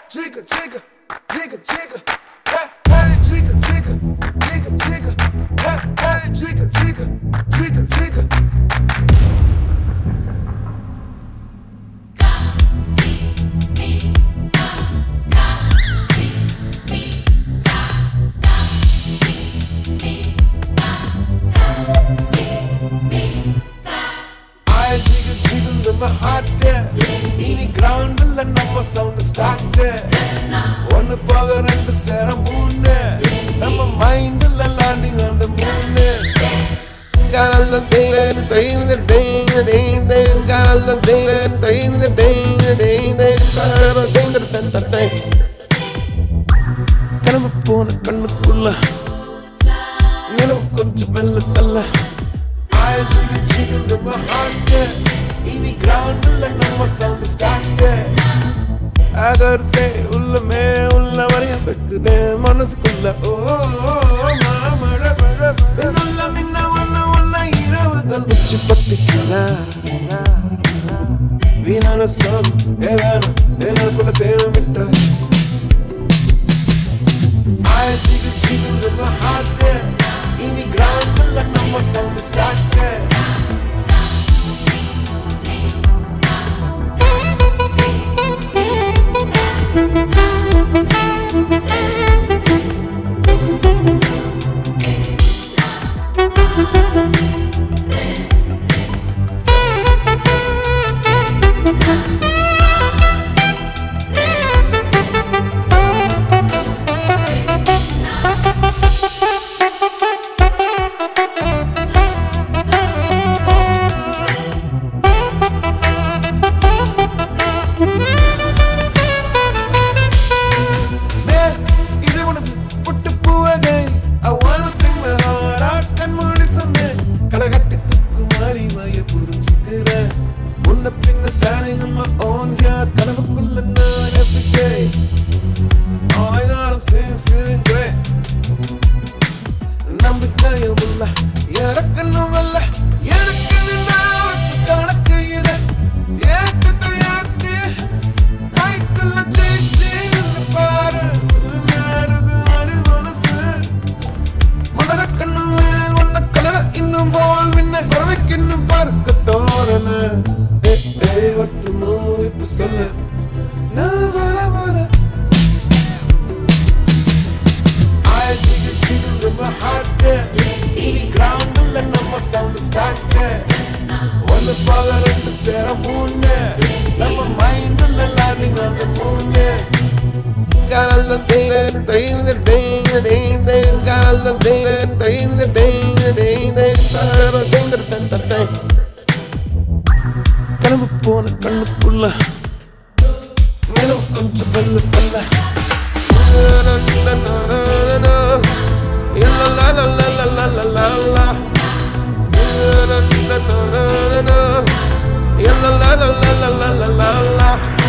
jigga, jigga, jigga, jigga. Hey, hey, jigga, jigga, jigga, jigga. Hey, hey, jigga, jigga, jigga, jigga. My heart ini ground la நம்ம sound start one power and seram moon நம்ம mind la landing on the moon galal ding ding ding ding ding galal ding ding ding ding ding ding கனவு போன கண்ணுக்குள்ள நிலவு கொஞ்சம் மெல்ல தள்ள I jiggle my heart ini ground la நம்ம sound start agar se ulla me ulla variya bekkude manasukulla mara minna minna wanna iravugal vichu pattikala vinana song elana kula theramitta I jiggle my heart ini ground la நம்ம sound start standing on my own, yeah, கனவுக்குள்ள நான் every day. All I gotta say, feeling great. நம்பிக்கையும் இல்ல, எனக்குன்னு இல்ல, எனக்குன்னு நான் வச்சு கணக்கு இத. ஏற்றத்தை ஏத்தி, கைக்குள்ள ஜெயிச்சு நின்று பாரு. சிறுநாடுது அடி மனசு. மலரக்கண்ணு மேல் ஒன்ன கலர இன்னும் போல் மின்ன குறவைக்கு இன்னும் பார்க்க தோரண. Hey, what's the move? It's solid. No, bola. I jiggle with my heart. Ini ground la நம்ம sound start. One power and seram moon. நம்ம mind la landing on the moon. Galal ding ding ding ding ding galal ding ding ding ding ding கனவு போன கண்ணுக்குள்ள நிலவு கொஞ்சம் வெள்ள தள்ள la